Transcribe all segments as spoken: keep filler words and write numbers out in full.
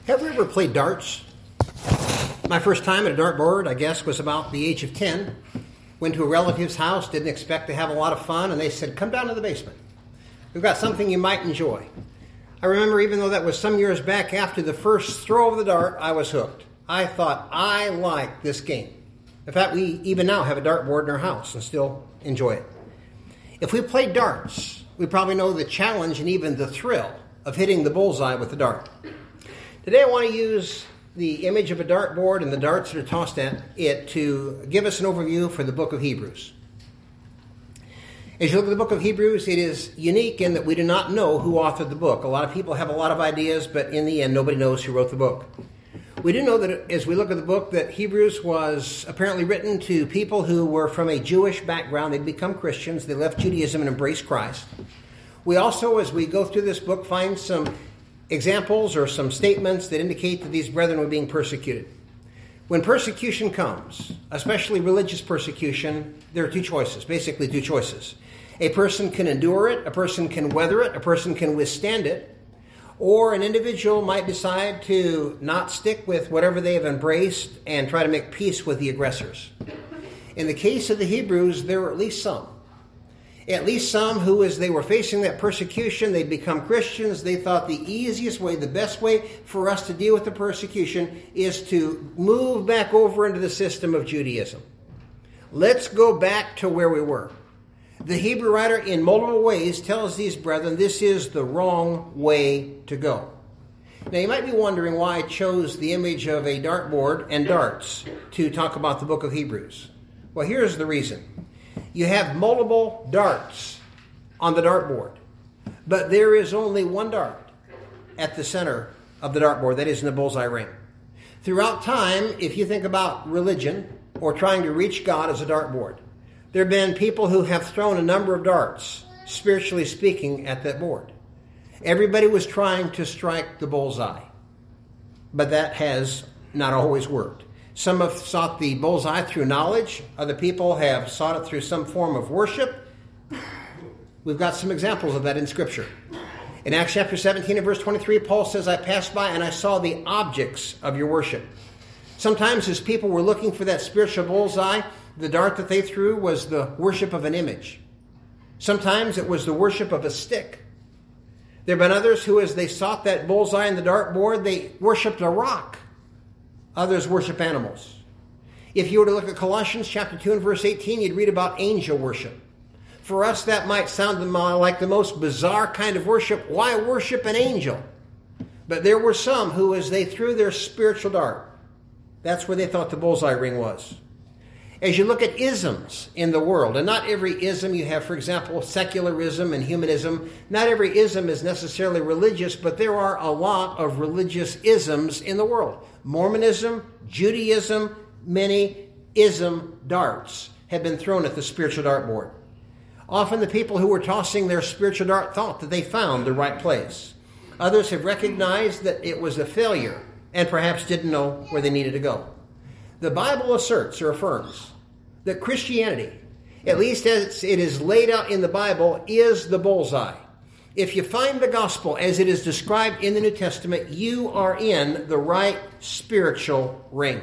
Have you ever played darts? My first time at a dartboard, I guess, was about the age of ten. Went to a relative's house, didn't expect to have a lot of fun, and they said, come down to the basement. We've got something you might enjoy. I remember, even though that was some years back, after the first throw of the dart, I was hooked. I thought, I like this game. In fact, we even now have a dartboard in our house and still enjoy it. If we played darts, we probably know the challenge and even the thrill of hitting the bullseye with the dart. Today I want to use the image of a dartboard and the darts that are tossed at it to give us an overview for the book of Hebrews. As you look at the book of Hebrews, it is unique in that we do not know who authored the book. A lot of people have a lot of ideas, but in the end, nobody knows who wrote the book. We do know that as we look at the book, that Hebrews was apparently written to people who were from a Jewish background. They'd become Christians. They left Judaism and embraced Christ. We also, as we go through this book, find some examples or some statements that indicate that these brethren were being persecuted. When persecution comes, especially religious persecution, there are two choices, basically two choices. A person can endure it, a person can weather it, a person can withstand it, or an individual might decide to not stick with whatever they have embraced and try to make peace with the aggressors. In the case of the Hebrews, there were at least some. At least some who, as they were facing that persecution, they'd become Christians. They thought the easiest way, the best way for us to deal with the persecution is to move back over into the system of Judaism. Let's go back to where we were. The Hebrew writer, in multiple ways, tells these brethren this is the wrong way to go. Now, you might be wondering why I chose the image of a dartboard and darts to talk about the book of Hebrews. Well, here's the reason. You have multiple darts on the dartboard, but there is only one dart at the center of the dartboard, that is in the bullseye ring. Throughout time, if you think about religion or trying to reach God as a dartboard, there have been people who have thrown a number of darts, spiritually speaking, at that board. Everybody was trying to strike the bullseye, but that has not always worked. Some have sought the bullseye through knowledge. Other people have sought it through some form of worship. We've got some examples of that in Scripture. In Acts chapter seventeen and verse twenty-three, Paul says, I passed by and I saw the objects of your worship. Sometimes as people were looking for that spiritual bullseye, the dart that they threw was the worship of an image. Sometimes it was the worship of a stick. There have been others who, as they sought that bullseye in the dartboard, they worshipped a rock. Others worship animals. If you were to look at Colossians chapter two and verse eighteen, you'd read about angel worship. For us, that might sound like the most bizarre kind of worship. Why worship an angel? But there were some who, as they threw their spiritual dart, that's where they thought the bullseye ring was. As you look at isms in the world, and not every ism you have, for example, secularism and humanism, not every ism is necessarily religious, but there are a lot of religious isms in the world. Mormonism, Judaism, many ism darts have been thrown at the spiritual dartboard. Often the people who were tossing their spiritual dart thought that they found the right place. Others have recognized that it was a failure and perhaps didn't know where they needed to go. The Bible asserts or affirms that Christianity, at least as it is laid out in the Bible, is the bullseye. If you find the gospel as it is described in the New Testament, you are in the right spiritual ring.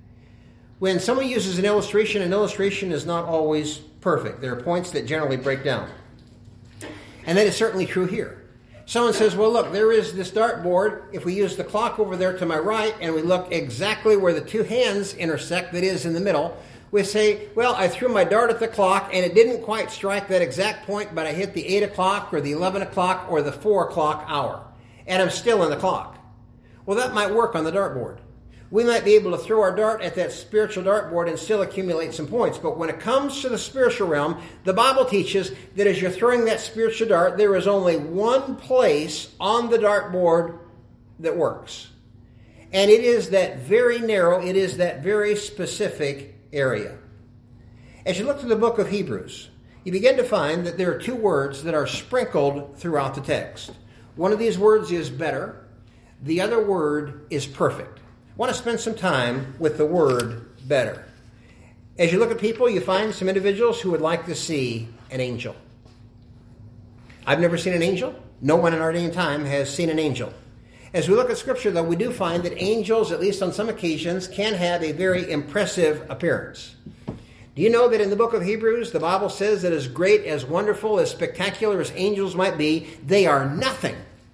When someone uses an illustration, an illustration is not always perfect. There are points that generally break down. And that is certainly true here. Someone says, well, look, there is this dartboard. If we use the clock over there to my right and we look exactly where the two hands intersect, that is in the middle, we say, well, I threw my dart at the clock and it didn't quite strike that exact point, but I hit the eight o'clock or the eleven o'clock or the four o'clock hour. And I'm still in the clock. Well, that might work on the dartboard. We might be able to throw our dart at that spiritual dartboard and still accumulate some points. But when it comes to the spiritual realm, the Bible teaches that as you're throwing that spiritual dart, there is only one place on the dartboard that works. And it is that very narrow, it is that very specific area. As you look through the book of Hebrews, you begin to find that there are two words that are sprinkled throughout the text. One of these words is better. The other word is perfect. I want to spend some time with the word better. As you look at people, you find some individuals who would like to see an angel. I've never seen an angel. No one in our day and time has seen an angel. As we look at Scripture, though, we do find that angels, at least on some occasions, can have a very impressive appearance. Do you know that in the book of Hebrews, the Bible says that as great, as wonderful, as spectacular as angels might be, they are nothing.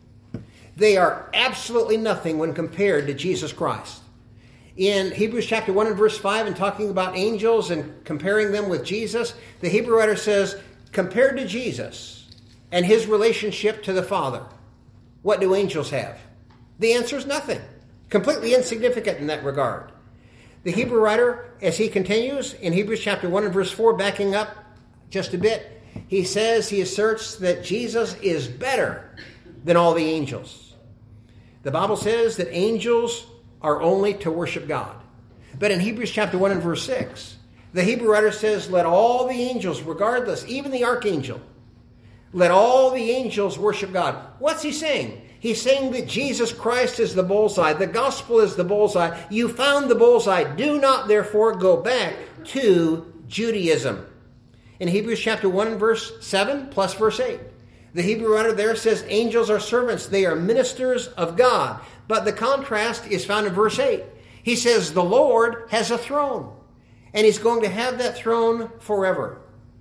They are absolutely nothing when compared to Jesus Christ. In Hebrews chapter one and verse five, and talking about angels and comparing them with Jesus, the Hebrew writer says, compared to Jesus and his relationship to the Father, what do angels have? The answer is nothing. Completely insignificant in that regard. The Hebrew writer, as he continues in Hebrews chapter one and verse four, backing up just a bit, he says, he asserts that Jesus is better than all the angels. The Bible says that angels are only to worship God. But in Hebrews chapter one and verse six, the Hebrew writer says, let all the angels, regardless, even the archangel, let all the angels worship God. What's he saying? He's saying that Jesus Christ is the bullseye. The gospel is the bullseye. You found the bullseye. Do not, therefore, go back to Judaism. In Hebrews chapter one and verse seven plus verse eight, the Hebrew writer there says angels are servants. They are ministers of God. But the contrast is found in verse eight. He says the Lord has a throne, and he's going to have that throne forever.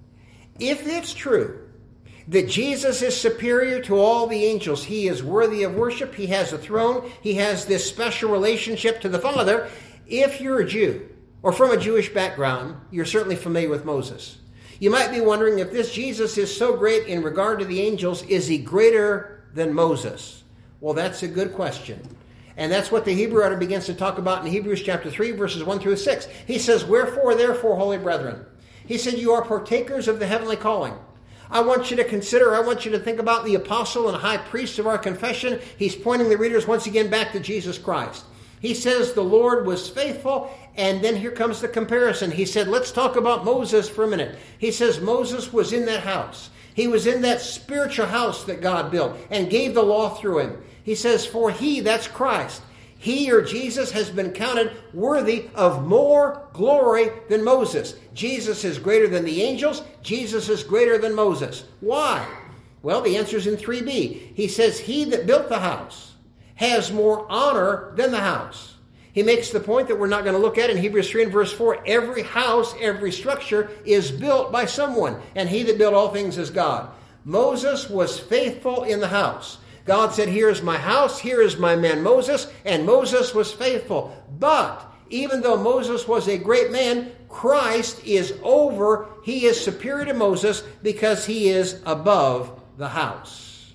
If it's true that Jesus is superior to all the angels, he is worthy of worship, he has a throne, he has this special relationship to the Father. If you're a Jew, or from a Jewish background, you're certainly familiar with Moses. You might be wondering, if this Jesus is so great in regard to the angels, is he greater than Moses? Well, that's a good question. And that's what the Hebrew writer begins to talk about in Hebrews chapter three, verses one through six. He says, wherefore, therefore, holy brethren, he said, you are partakers of the heavenly calling. I want you to consider, I want you to think about the apostle and high priest of our confession. He's pointing the readers once again back to Jesus Christ. He says the Lord was faithful, and then here comes the comparison. He said, let's talk about Moses for a minute. He says Moses was in that house. He was in that spiritual house that God built and gave the law through him. He says, for he, that's Christ, he or Jesus has been counted worthy of more glory than Moses. Jesus is greater than the angels. Jesus is greater than Moses. Why? Well, the answer is in three b. He says, he that built the house has more honor than the house. He makes the point that we're not going to look at in Hebrews three and verse four. Every house, every structure is built by someone, and he that built all things is God. Moses was faithful in the house. God said, here is my house, here is my man Moses, and Moses was faithful. But even though Moses was a great man, Christ is over, he is superior to Moses because he is above the house.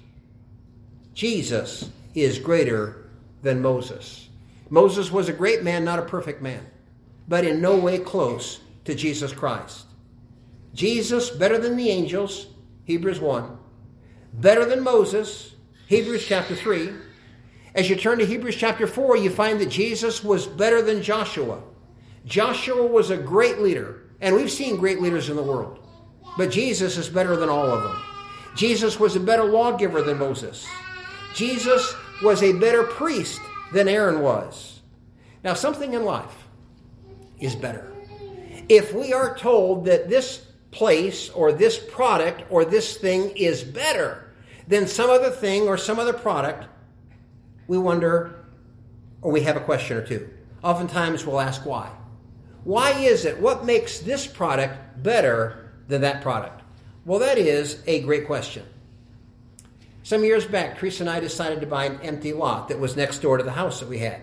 Jesus is greater than Moses. Moses was a great man, not a perfect man, but in no way close to Jesus Christ. Jesus, better than the angels, Hebrews one. Better than Moses, Hebrews chapter three. As you turn to Hebrews chapter four, you find that Jesus was better than Joshua. Joshua was a great leader, and we've seen great leaders in the world, but Jesus is better than all of them. Jesus was a better lawgiver than Moses. Jesus was a better priest than Aaron was. Now, something in life is better. If we are told that this place or this product or this thing is better than some other thing or some other product, we wonder, or we have a question or two. Oftentimes we'll ask why. Why is it? What makes this product better than that product? Well, that is a great question. Some years back, Teresa and I decided to buy an empty lot that was next door to the house that we had.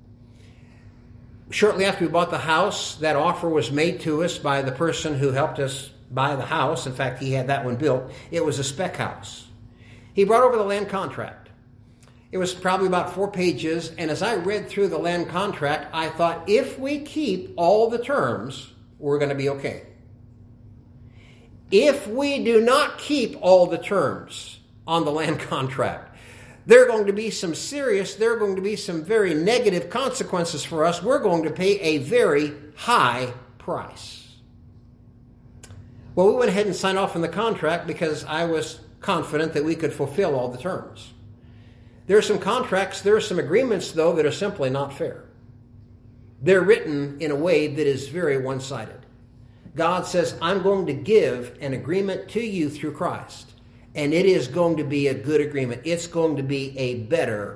Shortly after we bought the house, that offer was made to us by the person who helped us buy the house. In fact, he had that one built. It was a spec house. He brought over the land contract. It was probably about four pages, and as I read through the land contract, I thought, if we keep all the terms, we're going to be okay. If we do not keep all the terms on the land contract, there are going to be some serious, there are going to be some very negative consequences for us. We're going to pay a very high price. Well, we went ahead and signed off on the contract because I was confident that we could fulfill all the terms. There are some contracts, there are some agreements, though, that are simply not fair. They're written in a way that is very one-sided. God says, I'm going to give an agreement to you through Christ, and it is going to be a good agreement. It's going to be a better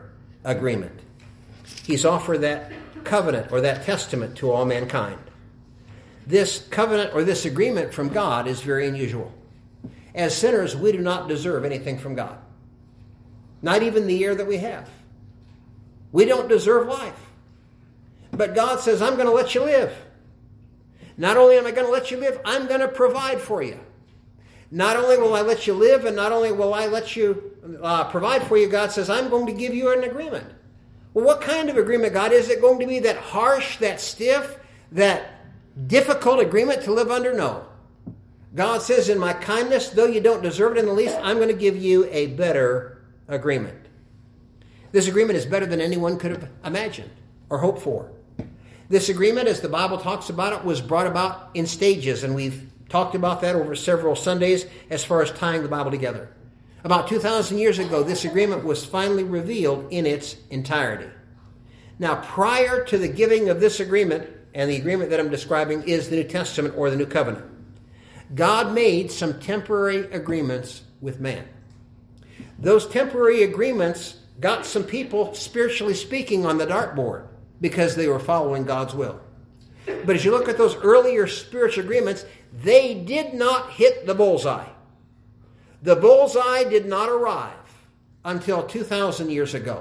agreement. He's offered that covenant or that testament to all mankind. This covenant or this agreement from God is very unusual. As sinners, we do not deserve anything from God. Not even the air that we have. We don't deserve life. But God says, I'm going to let you live. Not only am I going to let you live, I'm going to provide for you. Not only will I let you live, and not only will I let you uh, provide for you, God says, I'm going to give you an agreement. Well, what kind of agreement, God? Is it going to be that harsh, that stiff, that difficult agreement to live under? No. God says, in my kindness, though you don't deserve it in the least, I'm going to give you a better agreement. This agreement is better than anyone could have imagined or hoped for. This agreement, as the Bible talks about it, was brought about in stages, and we've talked about that over several Sundays as far as tying the Bible together. About two thousand years ago, this agreement was finally revealed in its entirety. Now, prior to the giving of this agreement, and the agreement that I'm describing is the New Testament or the New Covenant, God made some temporary agreements with man. Those temporary agreements got some people, spiritually speaking, on the dartboard because they were following God's will. But as you look at those earlier spiritual agreements, they did not hit the bullseye. The bullseye did not arrive until two thousand years ago.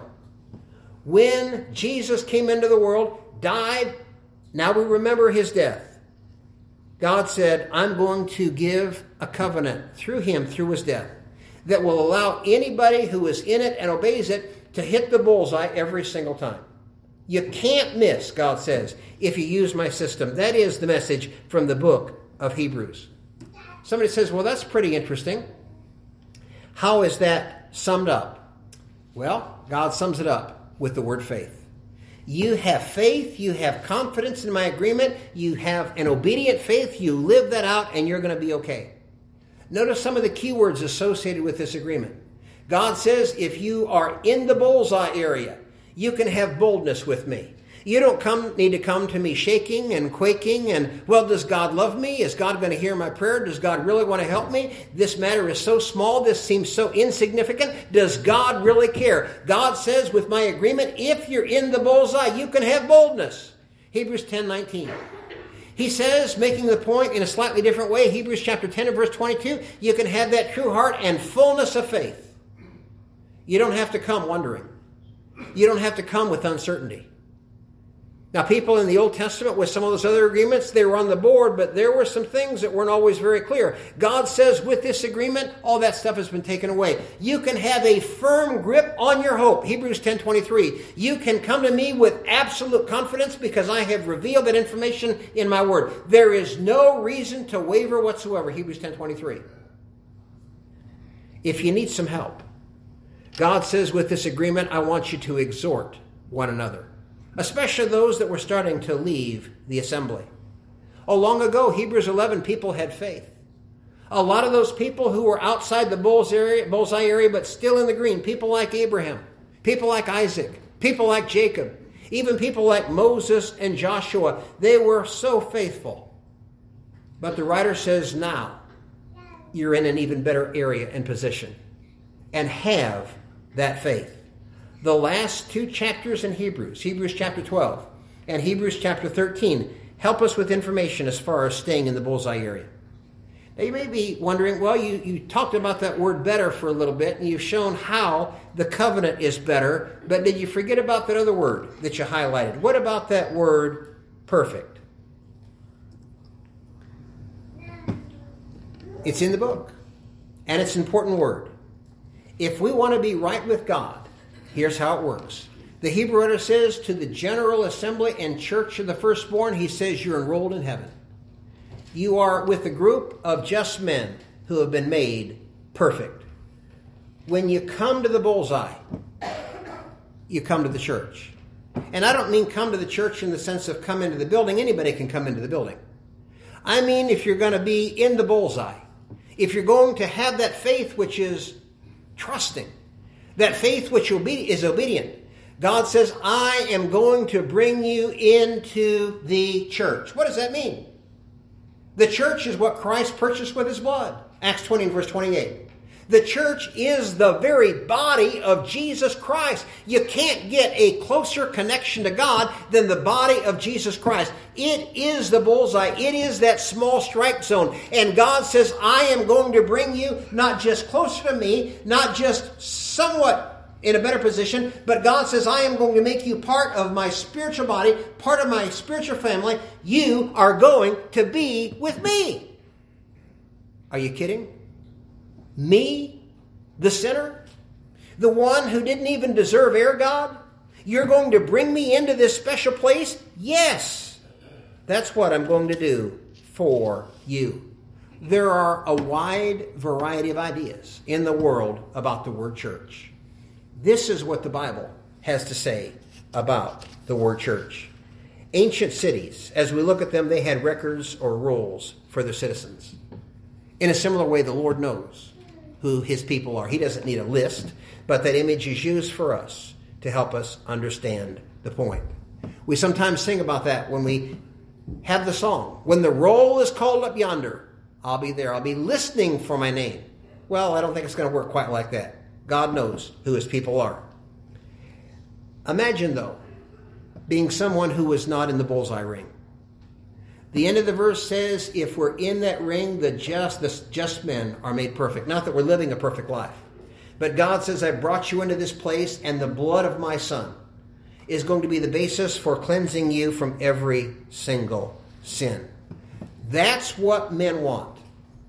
When Jesus came into the world, died, now we remember his death. God said, I'm going to give a covenant through him, through his death, that will allow anybody who is in it and obeys it to hit the bullseye every single time. You can't miss, God says, if you use my system. That is the message from the book of Hebrews. Somebody says, well, that's pretty interesting. How is that summed up? Well, God sums it up with the word faith. You have faith, you have confidence in my agreement, you have an obedient faith, you live that out, and you're going to be okay. Notice some of the key words associated with this agreement. God says, if you are in the bullseye area, you can have boldness with me. You don't come need to come to me shaking and quaking and, well, does God love me? Is God going to hear my prayer? Does God really want to help me? This matter is so small. This seems so insignificant. Does God really care? God says with my agreement, if you're in the bullseye, you can have boldness. Hebrews ten nineteen. He says, making the point in a slightly different way, Hebrews chapter ten and verse twenty-two, you can have that true heart and fullness of faith. You don't have to come wondering. You don't have to come with uncertainty. Now, people in the Old Testament with some of those other agreements, they were on the board, but there were some things that weren't always very clear. God says with this agreement, all that stuff has been taken away. You can have a firm grip on your hope. Hebrews ten twenty-three. You can come to me with absolute confidence because I have revealed that information in my word. There is no reason to waver whatsoever. Hebrews ten twenty-three. If you need some help, God says with this agreement, I want you to exhort one another, especially those that were starting to leave the assembly. Oh, long ago, Hebrews eleven, people had faith. A lot of those people who were outside the bullseye area, but still in the green, people like Abraham, people like Isaac, people like Jacob, even people like Moses and Joshua, they were so faithful. But the writer says now, you're in an even better area and position, and have that faith. The last two chapters in Hebrews, Hebrews chapter twelve and Hebrews chapter thirteen, help us with information as far as staying in the bullseye area. Now you may be wondering, well, you, you talked about that word better for a little bit, and you've shown how the covenant is better, but did you forget about that other word that you highlighted? What about that word perfect? It's in the book, and it's an important word. If we want to be right with God, here's how it works. The Hebrew writer says to the general assembly and church of the firstborn, he says you're enrolled in heaven. You are with a group of just men who have been made perfect. When you come to the bullseye, you come to the church. And I don't mean come to the church in the sense of come into the building. Anybody can come into the building. I mean if you're going to be in the bullseye, if you're going to have that faith which is trusting, that faith which is obedient. God says, I am going to bring you into the church. What does that mean? The church is what Christ purchased with his blood. Acts twenty and verse twenty-eight. The church is the very body of Jesus Christ. You can't get a closer connection to God than the body of Jesus Christ. It is the bullseye. It is that small strike zone. And God says, I am going to bring you not just closer to me, not just somewhat in a better position, but God says, I am going to make you part of my spiritual body, part of my spiritual family. You are going to be with me. Are you kidding? Me, the sinner, the one who didn't even deserve air, God? You're going to bring me into this special place? Yes, that's what I'm going to do for you. There are a wide variety of ideas in the world about the word church. This is what the Bible has to say about the word church. Ancient cities, as we look at them, they had records or rules for their citizens. In a similar way, the Lord knows who his people are. He doesn't need a list, but that image is used for us to help us understand the point. We sometimes sing about that when we have the song, when the roll is called up yonder, I'll be there. I'll be listening for my name. Well, I don't think it's going to work quite like that. God knows who his people are. Imagine, though, being someone who was not in the bullseye ring. The end of the verse says, if we're in that ring, the just, the just men are made perfect. Not that we're living a perfect life. But God says, I brought you into this place, and the blood of my Son is going to be the basis for cleansing you from every single sin. That's what men want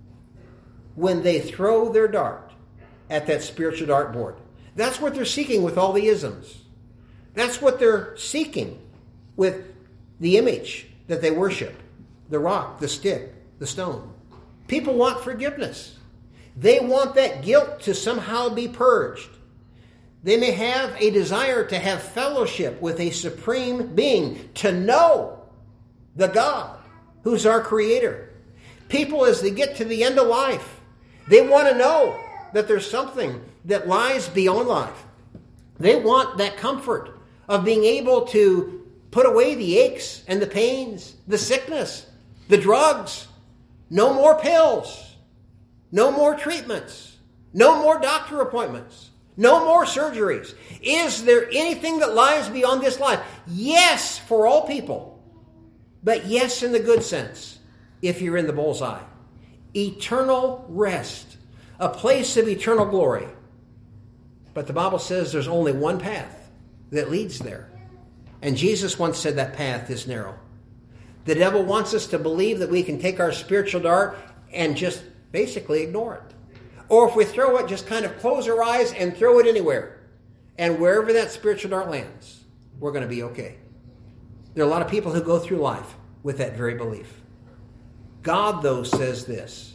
when they throw their dart at that spiritual dartboard. That's what they're seeking with all the isms. That's what they're seeking with the image that they worship. The rock, the stick, the stone. People want forgiveness. They want that guilt to somehow be purged. They may have a desire to have fellowship with a supreme being, to know the God who's our creator. People, as they get to the end of life, they want to know that there's something that lies beyond life. They want that comfort of being able to put away the aches and the pains, the sickness, the drugs. No more pills. No more treatments. No more doctor appointments. No more surgeries. Is there anything that lies beyond this life? Yes, for all people. But yes, in the good sense, if you're in the bullseye. Eternal rest. A place of eternal glory. But the Bible says there's only one path that leads there. And Jesus once said that path is narrow. The devil wants us to believe that we can take our spiritual dart and just basically ignore it. Or if we throw it, just kind of close our eyes and throw it anywhere. And wherever that spiritual dart lands, we're going to be okay. There are a lot of people who go through life with that very belief. God, though, says this,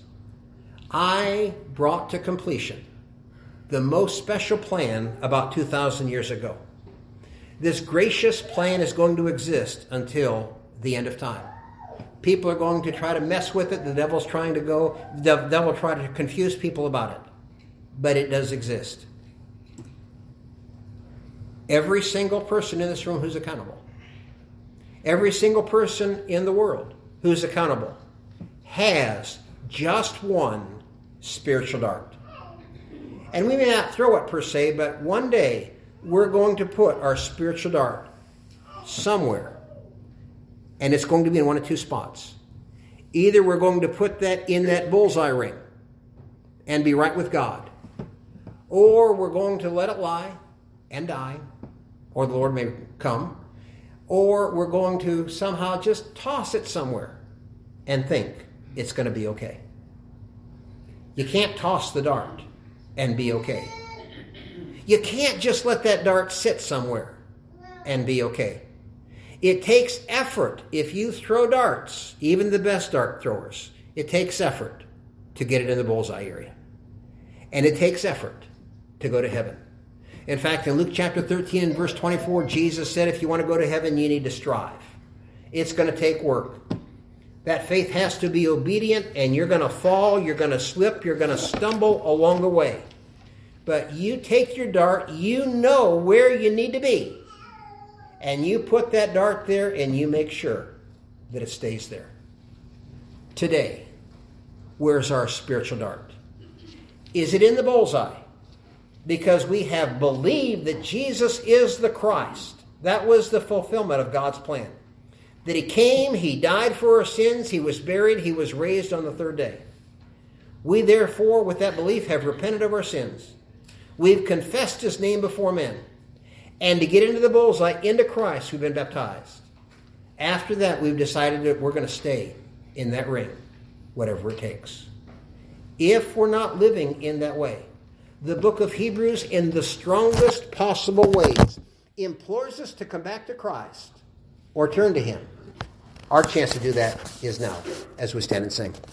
I brought to completion the most special plan about two thousand years ago. This gracious plan is going to exist until the end of time. People are going to try to mess with it. The devil's trying to go, the devil will try to confuse people about it. But it does exist. Every single person in this room who's accountable, every single person in the world who's accountable has just one spiritual dart. And we may not throw it per se, but one day we're going to put our spiritual dart somewhere. And it's going to be in one of two spots. Either we're going to put that in that bullseye ring and be right with God. Or we're going to let it lie and die. Or the Lord may come. Or we're going to somehow just toss it somewhere and think it's going to be okay. You can't toss the dart and be okay. You can't just let that dart sit somewhere and be okay. It takes effort. If you throw darts, even the best dart throwers, it takes effort to get it in the bullseye area. And it takes effort to go to heaven. In fact, in Luke chapter thirteen, verse twenty-four, Jesus said, if you want to go to heaven, you need to strive. It's going to take work. That faith has to be obedient, and you're going to fall, you're going to slip, you're going to stumble along the way. But you take your dart, you know where you need to be. And you put that dart there and you make sure that it stays there. Today, where's our spiritual dart? Is it in the bullseye? Because we have believed that Jesus is the Christ. That was the fulfillment of God's plan. That he came, he died for our sins, he was buried, he was raised on the third day. We therefore, with that belief, have repented of our sins. We've confessed his name before men. And to get into the bullseye, into Christ, we've been baptized. After that, we've decided that we're going to stay in that ring, whatever it takes. If we're not living in that way, the book of Hebrews, in the strongest possible ways, implores us to come back to Christ or turn to him. Our chance to do that is now, as we stand and sing.